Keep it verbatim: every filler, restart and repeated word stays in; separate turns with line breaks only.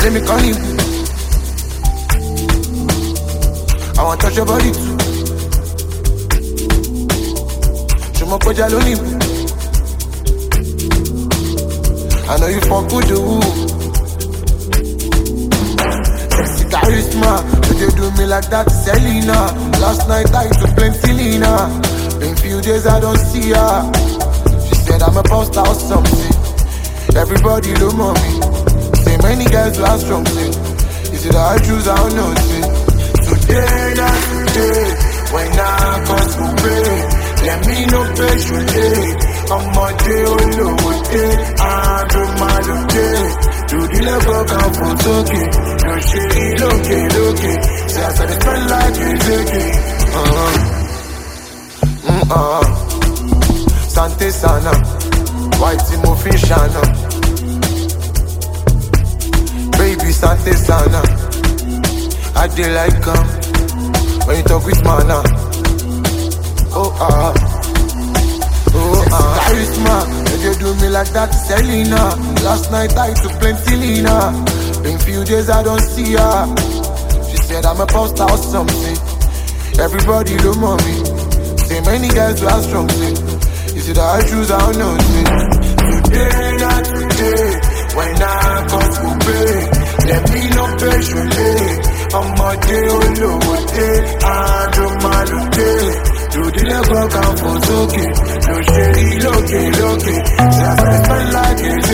let me call you. I want to touch your body too. Show my koja lonely. I know you fuck with the woo. Sexy charisma, but you do me like that, Selena. Last night I took plenty Lena. Been few days I don't see her. She said I'm a post or something. Everybody look on me. Say many guys who are strong, say. Is it I choose, I don't know, say. Today, not today. When I come to pray, let me know patiently. I'm a day, oh no, day. I do my day. Do the level come for talking. No shit, okay, okay. Say I said it's felt like it's okay. Uh-huh. Uh-huh. Sante Sana. White Timo Fishana. Baby Sante Sana. I dey like um when you talk with mana. Oh ah, oh ah. Charisma, if you do me like that, Selena. Last night I took plenty Lena. Been few days I don't see her. She said I'm a poster or something. Everybody look on me. Say many guys who are strong, say. Is it I choose, I don't know, say. Today, not today. When I come to pay, let me know patiently. I'm a day, oh no, day. I do my day. Do the level come for okay. No shady, okay, okay. Say I spend like it.